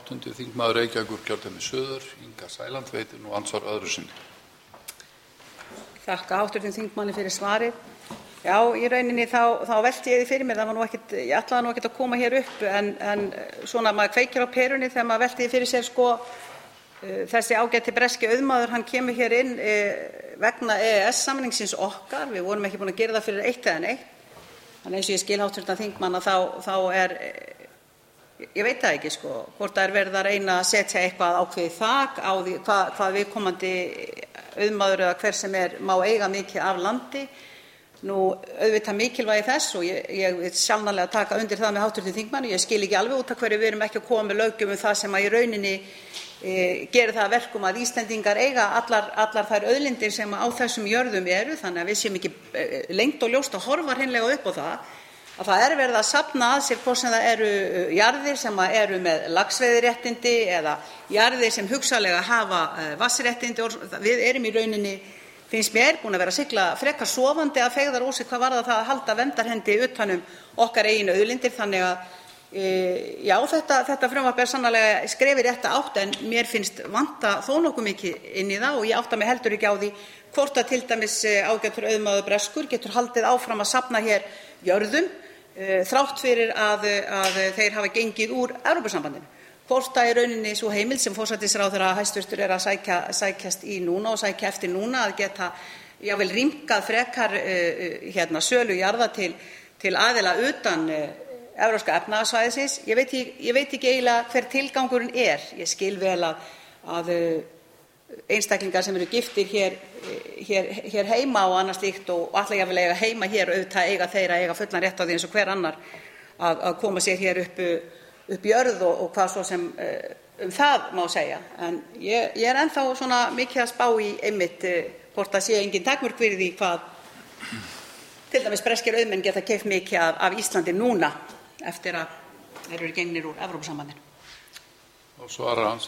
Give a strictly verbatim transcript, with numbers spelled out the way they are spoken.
áttundi þingmaður Reykjavíkurkjördæmis suður, Inga Sæland, veitir nú andsvar öðru sinni. Þakka háttvirtum þingmanni fyrir svarið. Já, í rauninni þá, þá velti ég því fyrir mér, það var nú ekkert, ég ætlaði nú ekkert að koma hér upp, en, en svona maður kveikir á perunni þegar maður velti því fyrir sér, sko, þessi ágæti breski auðmaður, hann kemur hér inn e, vegna E E S-samningsins okkar, við vorum ekki búin að gera það fyrir eitt eða neitt, þannig eins og ég skil háttvirtan þingmann að þá, þá er, ég veit það ekki, sko, hvort það er verið að reyna að setja eitthvað ákveðið þak á því hvað, hvað viðkomandi auðmaður eða hver sem er má eiga mikið af landi. Nú, auðvitað mikilvægi þess og ég, ég vil sjálfnarlega taka undir það með háttvirtum þingmanni. Ég skil ekki alveg út af hverju við erum ekki að koma með löggjöf um það sem að í rauninni e, gerir það að verkum að Íslendingar eiga allar, allar þær auðlindir sem á þessum jörðum eru, þannig að við séum ekki e, lengt og ljóst að horfa hreinlega upp á það að það er verið að safna að sér hvort sem það eru jarðir sem eru með laxveiðiréttindi eða jarðir sem hugsanlega hafa e, vatnsréttindi og við erum í rauninni finnst mér búin að vera að sigla frekar sofandi að feigðarósi hvað varðar það að halda verndarhendi utan um okkar eigin auðlindir. Þannig að e, já, þetta, þetta frumvarp er sannarlega skref í rétta átt en mér finnst vanta þó nokkuð mikið inn í það og ég átta mig heldur ekki á því hvort að til dæmis ágætur auðmaður breskur getur haldið áfram að safna hér jörðum e, þrátt fyrir að, að þeir hafa gengið úr Evrópusambandinu. Hvort að í rauninni sú heimild sem forsætisráðherra hæstvirtur er að sækja, sækjast í núna og sækja eftir núna að geta jável rýmkað frekar uh, hérna, sölu jarða til, til aðila utan uh, Evrópska efnahagssvæðisins. Ég veit, ég veit ekki eiginlega hver tilgangurinn er. Ég skil vel að, að uh, einstaklingar sem eru giftir hér, hér, hér heima og annað slíkt og alla jafnvel eiga heima hér auðvitað eiga þeirra eiga fullan rétt á því eins og hver annar að, að koma sér hér upp upp jörð og, og hvað svo sem uh, um það má segja. En ég, ég er ennþá svona mikið að spá í einmitt uh, hvort það sé engin takmörk fyrir því hvað til dæmis breskir auðmenn geta keypt mikið af, af Íslandi núna eftir að þeir eru gengnir úr Evrópusambandinu. Og svara hans